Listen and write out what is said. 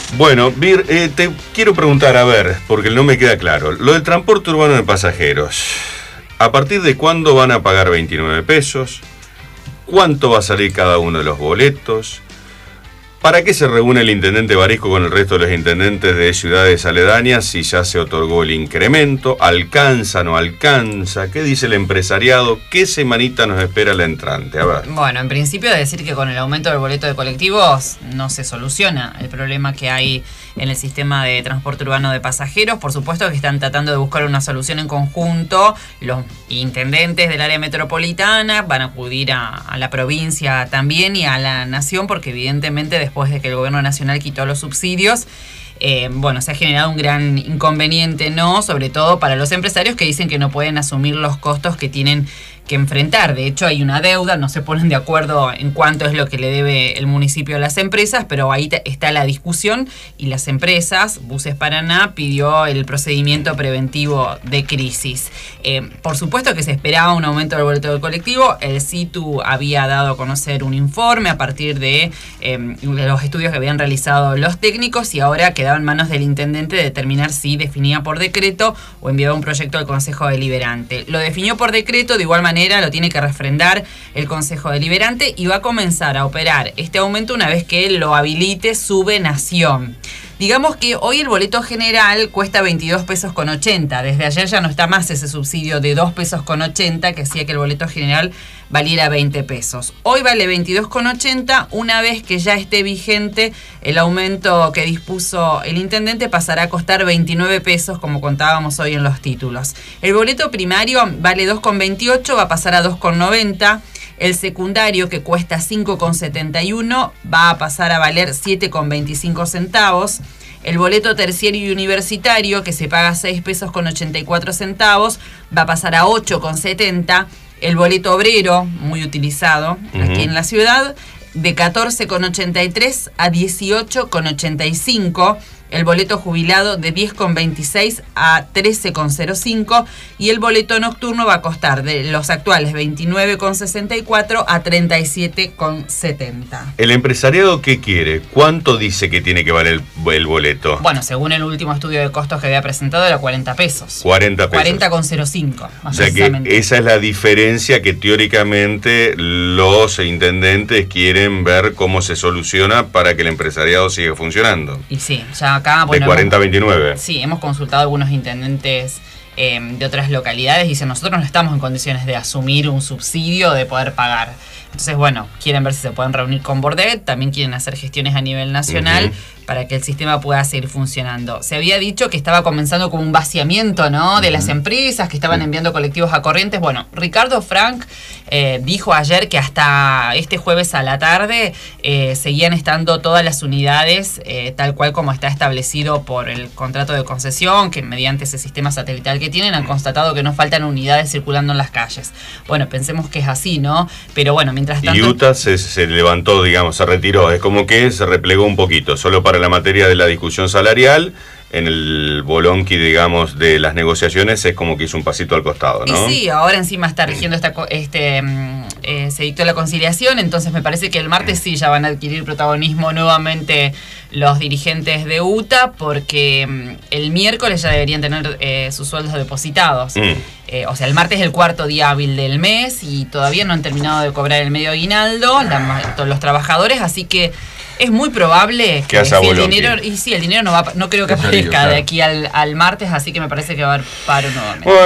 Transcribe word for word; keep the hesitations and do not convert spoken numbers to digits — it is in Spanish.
Bueno, Vir, eh, te quiero preguntar, a ver, porque no me queda claro. Lo del transporte urbano de pasajeros, ¿a partir de cuándo van a pagar veintinueve pesos? ¿Cuánto va a salir cada uno de los boletos? ¿Para qué se reúne el intendente Barisco con el resto de los intendentes de ciudades aledañas si ya se otorgó el incremento? ¿Alcanza, no alcanza? ¿Qué dice el empresariado? ¿Qué semanita nos espera la entrante? A ver. Bueno, en principio decir que con el aumento del boleto de colectivos no se soluciona el problema que hay en el sistema de transporte urbano de pasajeros. Por supuesto que están tratando de buscar una solución en conjunto. Los intendentes del área metropolitana van a acudir a, a la provincia también y a la nación, porque evidentemente después de que el gobierno nacional quitó los subsidios, eh, bueno, se ha generado un gran inconveniente, ¿no? Sobre todo para los empresarios que dicen que no pueden asumir los costos que tienen que enfrentar. De hecho, hay una deuda, no se ponen de acuerdo en cuánto es lo que le debe el municipio a las empresas, pero ahí está la discusión y las empresas, Buses Paraná pidió el procedimiento preventivo de crisis. Eh, por supuesto que se esperaba un aumento del boleto del colectivo. El CITU había dado a conocer un informe a partir de, eh, de los estudios que habían realizado los técnicos, y ahora quedaba en manos del intendente determinar si definía por decreto o enviaba un proyecto al Consejo Deliberante. Lo definió por decreto, de igual manera lo tiene que refrendar el Consejo Deliberante y va a comenzar a operar este aumento una vez que lo habilite Sube Nación. Digamos que hoy el boleto general cuesta veintidós pesos con ochenta. Desde ayer ya no está más ese subsidio de dos pesos con ochenta que hacía que el boleto general valiera veinte pesos. Hoy vale veintidós con ochenta. Una vez que ya esté vigente el aumento que dispuso el intendente, pasará a costar veintinueve pesos, como contábamos hoy en los títulos. El boleto primario vale dos con veintiocho, va a pasar a dos con noventa. El secundario, que cuesta cinco con setenta y uno, va a pasar a valer siete con veinticinco centavos. El boleto terciario y universitario, que se paga seis pesos con ochenta y cuatro centavos, va a pasar a ocho con setenta. El boleto obrero, muy utilizado uh-huh. aquí en la ciudad, de catorce con ochenta y tres a dieciocho con ochenta y cinco. El boleto jubilado de diez con veintiséis a trece con cero cinco, y el boleto nocturno va a costar de los actuales veintinueve con sesenta y cuatro a treinta y siete con setenta. ¿El empresariado qué quiere? ¿Cuánto dice que tiene que valer el, el boleto? Bueno, según el último estudio de costos que había presentado, era cuarenta pesos. cuarenta pesos. cuarenta con cero cinco. O sea que esa es la diferencia que teóricamente los intendentes quieren ver cómo se soluciona para que el empresariado siga funcionando. Y sí, ya acá, bueno, de cuarenta a veintinueve. Sí, hemos consultado a algunos intendentes eh, de otras localidades y dicen: nosotros no estamos en condiciones de asumir un subsidio, de poder pagar. Entonces, bueno, quieren ver si se pueden reunir con Bordet, también quieren hacer gestiones a nivel nacional uh-huh. para que el sistema pueda seguir funcionando. Se había dicho que estaba comenzando como un vaciamiento, ¿no?, de uh-huh. las empresas que estaban uh-huh. enviando colectivos a Corrientes. Bueno, Ricardo Frank eh, dijo ayer que hasta este jueves a la tarde eh, seguían estando todas las unidades eh, tal cual como está establecido por el contrato de concesión, que mediante ese sistema satelital que tienen han constatado que no faltan unidades circulando en las calles. Bueno, pensemos que es así, ¿no? Pero bueno, mientras tanto... Y Utah se, se levantó, digamos, se retiró, es como que se replegó un poquito, solo para la materia de la discusión salarial. En el bolonqui, digamos, de las negociaciones es como que hizo un pasito al costado, ¿no? Y sí, ahora encima está rigiendo esta, este, eh, se dictó la conciliación, entonces me parece que el martes sí ya van a adquirir protagonismo nuevamente los dirigentes de Utah, porque el miércoles ya deberían tener eh, sus sueldos depositados. Mm. Eh, o sea, el martes es el cuarto día hábil del mes y todavía no han terminado de cobrar el medio aguinaldo la, todos los trabajadores, así que es muy probable que, que si el dinero, y sí, el dinero no va, no creo que aparezca de aquí al, al martes, así que me parece que va a haber paro nuevamente. Bueno.